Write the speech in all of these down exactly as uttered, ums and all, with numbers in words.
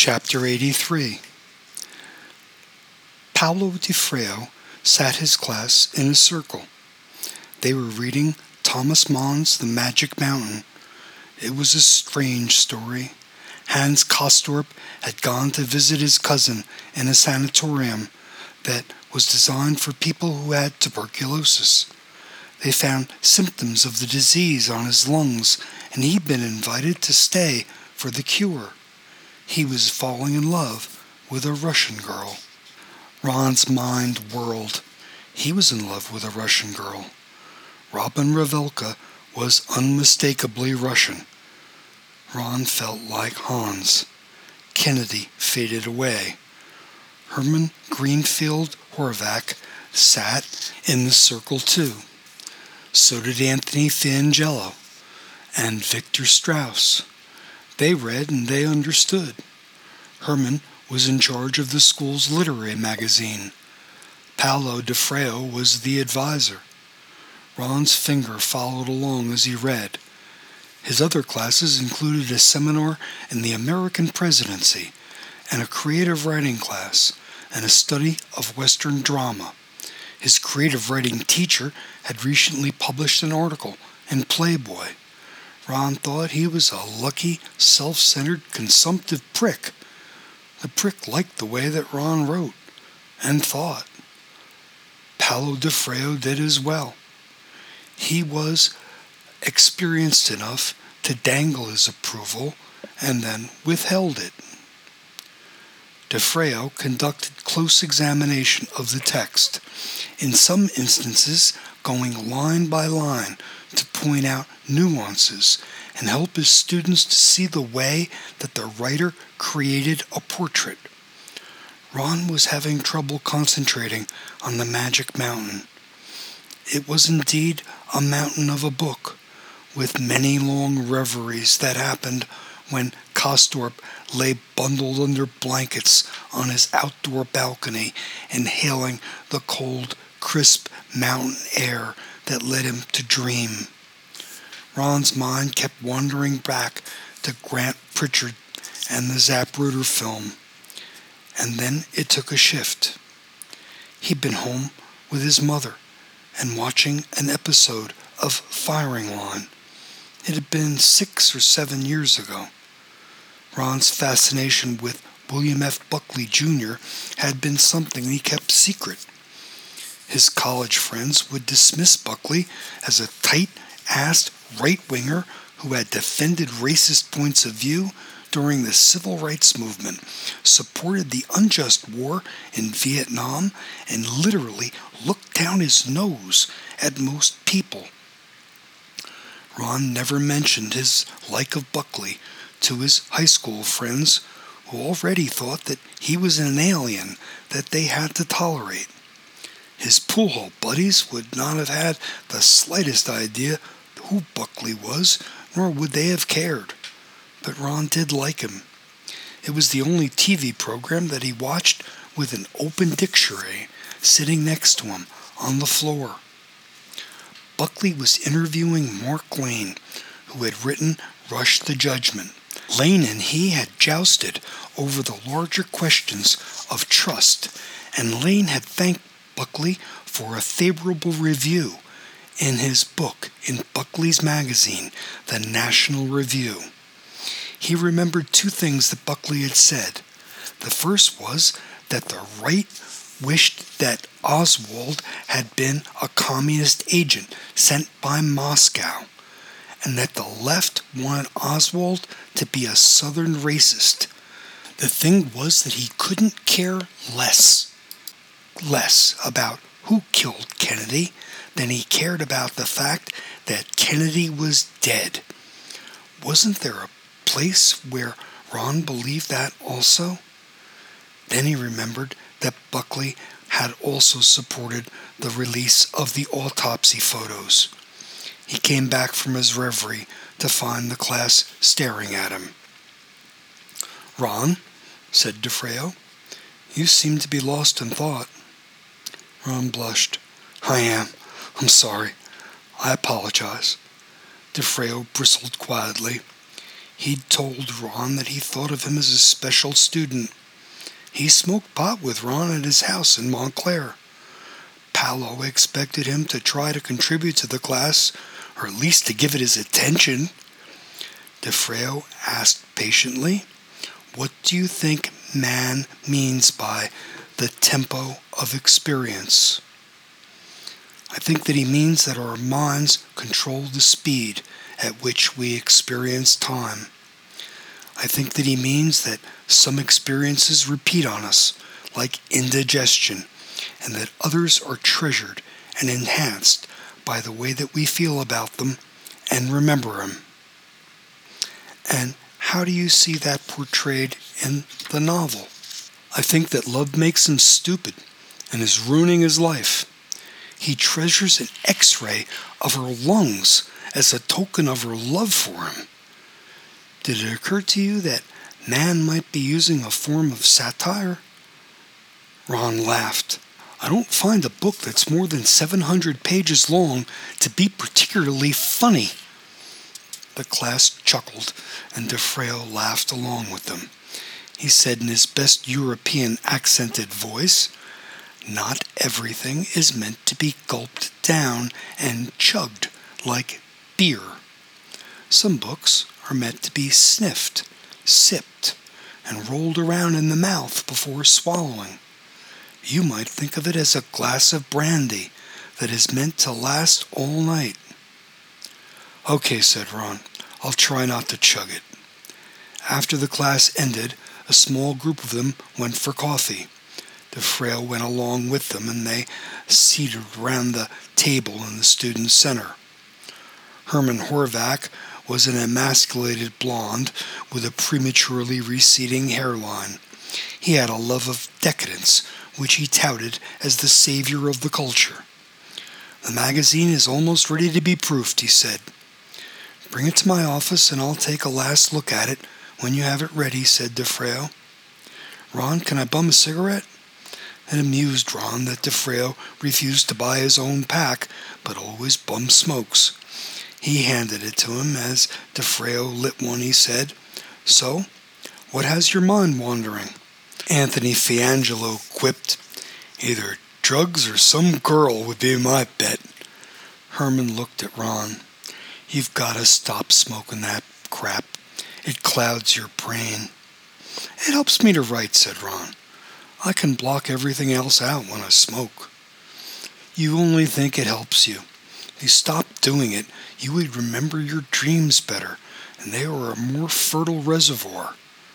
Chapter eighty-three. Paulo DeFreo sat his class in a circle. They were reading Thomas Mann's The Magic Mountain. It was a strange story. Hans Castorp had gone to visit his cousin in a sanatorium that was designed for people who had tuberculosis. They found symptoms of the disease on his lungs, and he'd been invited to stay for the cure. He was falling in love with a Russian girl. Ron's mind whirled. He was in love with a Russian girl. Robin Ravelka was unmistakably Russian. Ron felt like Hans. Kennedy faded away. Herman Greenfield Horvath sat in the circle too. So did Anthony Fiangelo and Victor Strauss. They read and they understood. Herman was in charge of the school's literary magazine. Paulo DeFreo was the advisor. Ron's finger followed along as he read. His other classes included a seminar in the American presidency, and a creative writing class, and a study of Western drama. His creative writing teacher had recently published an article in Playboy. Ron thought he was a lucky, self-centered, consumptive prick. The prick liked the way that Ron wrote and thought. Paulo DeFreo did as well. He was experienced enough to dangle his approval and then withheld it. DeFreo conducted close examination of the text, in some instances going line by line to point out nuances and help his students to see the way that the writer created a portrait. Ron was having trouble concentrating on the Magic Mountain. It was indeed a mountain of a book, with many long reveries that happened when Castorp lay bundled under blankets on his outdoor balcony, inhaling the cold, crisp mountain air that led him to dream. Ron's mind kept wandering back to Grant Pritchard and the Zapruder film, and then it took a shift. He'd been home with his mother and watching an episode of Firing Line. It had been six or seven years ago. Ron's fascination with William F. Buckley Junior had been something he kept secret. His college friends would dismiss Buckley as a tight-assed right-winger who had defended racist points of view during the civil rights movement, supported the unjust war in Vietnam, and literally looked down his nose at most people. Ron never mentioned his like of Buckley to his high school friends, who already thought that he was an alien that they had to tolerate. His pool hall buddies would not have had the slightest idea who Buckley was, nor would they have cared. But Ron did like him. It was the only T V program that he watched with an open dictionary sitting next to him on the floor. Buckley was interviewing Mark Lane, who had written Rush the Judgment. Lane and he had jousted over the larger questions of trust, and Lane had thanked Buckley for a favorable review in his book in Buckley's magazine, The National Review. He remembered two things that Buckley had said. The first was that the right wished that Oswald had been a communist agent sent by Moscow, and that the left wanted Oswald to be a Southern racist. The thing was that he couldn't care less, less about who killed Kennedy than he cared about the fact that Kennedy was dead. Wasn't there a place where Ron believed that also? Then he remembered that Buckley had also supported the release of the autopsy photos. He came back from his reverie to find the class staring at him. "Ron," said DeFreo, "you seem to be lost in thought." Ron blushed. "I am. I'm sorry. I apologize." DeFreo bristled quietly. He'd told Ron that he thought of him as a special student. He smoked pot with Ron at his house in Montclair. Paolo expected him to try to contribute to the class, or at least to give it his attention. DeFeo asked patiently, "What do you think man means by the tempo of experience?" "I think that he means that our minds control the speed at which we experience time. I think that he means that some experiences repeat on us, like indigestion, and that others are treasured and enhanced by the way that we feel about them and remember them." "And how do you see that portrayed in the novel?" "I think that love makes him stupid and is ruining his life. He treasures an X-ray of her lungs as a token of her love for him." "Did it occur to you that man might be using a form of satire?" Ron laughed. "I don't find a book that's more than seven hundred pages long to be particularly funny." The class chuckled, and DeFeo laughed along with them. He said in his best European accented voice, "Not everything is meant to be gulped down and chugged like beer. Some books are meant to be sniffed, sipped, and rolled around in the mouth before swallowing. You might think of it as a glass of brandy that is meant to last all night." "Okay," said Ron. "I'll try not to chug it." After the class ended, a small group of them went for coffee. DeFeo went along with them, and they seated around the table in the student center. Herman Horvath was an emasculated blonde with a prematurely receding hairline. He had a love of decadence, which he touted as the savior of the culture. "The magazine is almost ready to be proofed," he said. "Bring it to my office and I'll take a last look at it when you have it ready," said DeFeo. "Ron, can I bum a cigarette?" It amused Ron that DeFeo refused to buy his own pack, but always bummed smokes. He handed it to him. As DeFeo lit one, he said, "So, what has your mind wandering?" Anthony Fiangelo quipped, "Either drugs or some girl would be my bet." Herman looked at Ron. "You've got to stop smoking that crap. It clouds your brain." "It helps me to write," said Ron. "I can block everything else out when I smoke." "You only think it helps you. If you stopped doing it, you would remember your dreams better, and they are a more fertile reservoir."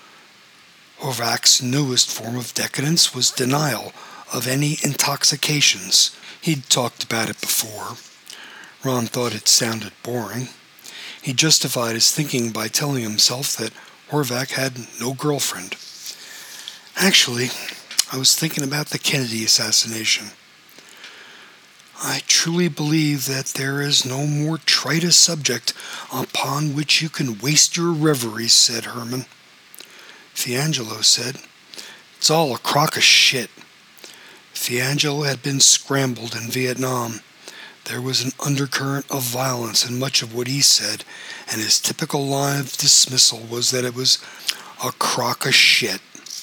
Horvath's newest form of decadence was denial of any intoxications. He'd talked about it before. Ron thought it sounded boring. He justified his thinking by telling himself that Horvath had no girlfriend. "Actually, I was thinking about the Kennedy assassination. I truly believe that there is no more trite a subject upon which you can waste your reveries," said Herman. Fiangelo said, "It's all a crock of shit." Fiangelo had been scrambled in Vietnam. There was an undercurrent of violence in much of what he said, and his typical line of dismissal was that it was a crock of shit.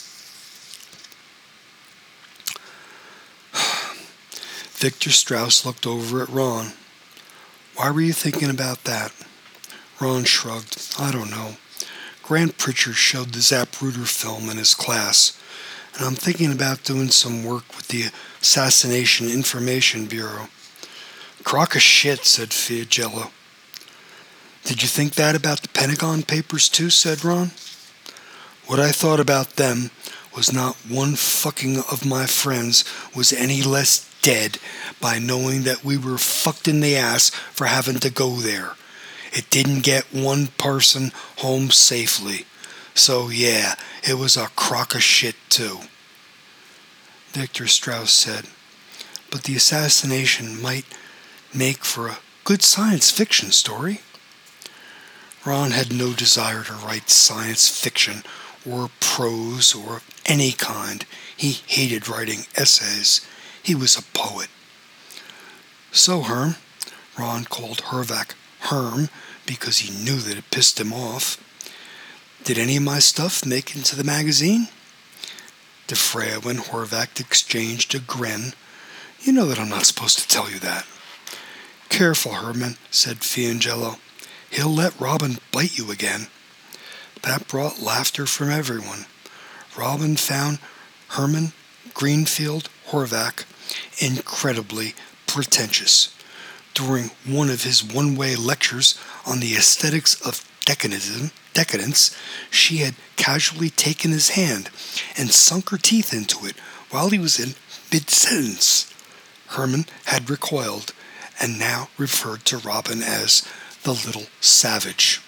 Victor Strauss looked over at Ron. "Why were you thinking about that?" Ron shrugged. "I don't know. Grant Pritchard showed the Zapruder film in his class, and I'm thinking about doing some work with the Assassination Information Bureau." "Crock of shit," said Fiangelo. "Did you think that about the Pentagon Papers too?" said Ron. "What I thought about them was not one fucking of my friends was any less dead by knowing that we were fucked in the ass for having to go there. It didn't get one person home safely. So yeah, it was a crock of shit too." Victor Strauss said, "But the assassination might make for a good science fiction story." Ron had no desire to write science fiction or prose or any kind. He hated writing essays. He was a poet. "So, Herm," Ron called Horvath Herm because he knew that it pissed him off. Did any of my stuff make it into the magazine? DeFrea and Horvath exchanged a grin. You know that I'm not supposed to tell you that. Careful, Herman, said Fiangello. He'll let Robin bite you again. That brought laughter from everyone. Robin found Herman Greenfield Horvath incredibly pretentious. During one of his one-way lectures on the aesthetics of decadentism, decadence, she had casually taken his hand and sunk her teeth into it while he was in mid-sentence. Herman had recoiled and now referred to Robin as the little savage.